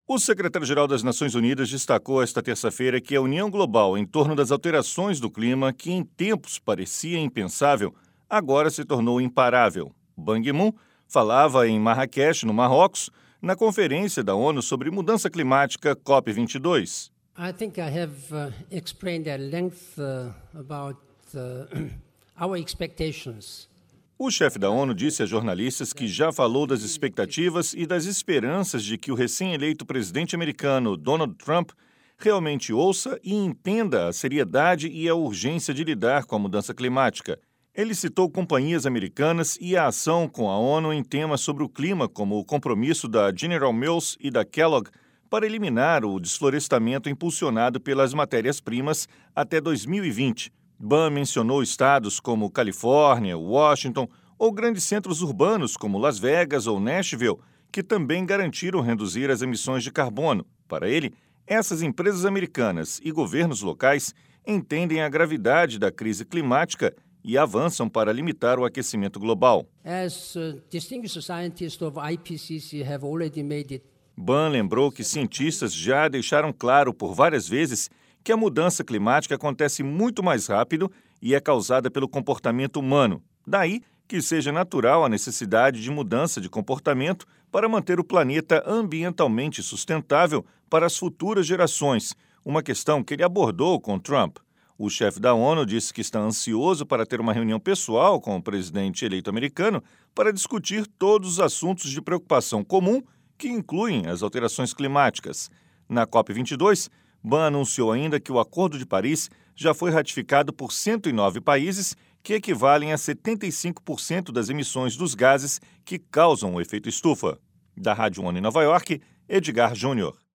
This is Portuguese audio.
O secretário-geral das Nações Unidas destacou esta terça-feira que a união global em torno das alterações do clima, que em tempos parecia impensável, agora se tornou imparável. Ban Ki-moon falava em Marrakech, no Marrocos, na Conferência da ONU sobre Mudança Climática COP22. I think I have explained at length about our expectations. O chefe da ONU disse a jornalistas que já falou das expectativas e das esperanças de que o recém-eleito presidente americano Donald Trump realmente ouça e entenda a seriedade e a urgência de lidar com a mudança climática. Ele citou companhias americanas e a ação com a ONU em temas sobre o clima, como o compromisso da General Mills e da Kellogg para eliminar o desflorestamento impulsionado pelas matérias-primas até 2020. Ban mencionou estados como Califórnia, Washington ou grandes centros urbanos como Las Vegas ou Nashville, que também garantiram reduzir as emissões de carbono. Para ele, essas empresas americanas e governos locais entendem a gravidade da crise climática e avançam para limitar o aquecimento global. As distinguished scientists of IPCC have already made it. Ban lembrou que cientistas já deixaram claro por várias vezes que a mudança climática acontece muito mais rápido e é causada pelo comportamento humano. Daí que seja natural a necessidade de mudança de comportamento para manter o planeta ambientalmente sustentável para as futuras gerações, uma questão que ele abordou com Trump. O chefe da ONU disse que está ansioso para ter uma reunião pessoal com o presidente eleito americano para discutir todos os assuntos de preocupação comum que incluem as alterações climáticas. Na COP22, Ban anunciou ainda que o Acordo de Paris já foi ratificado por 109 países, que equivalem a 75% das emissões dos gases que causam o efeito estufa. Da Rádio ONU em Nova York, Edgar Júnior.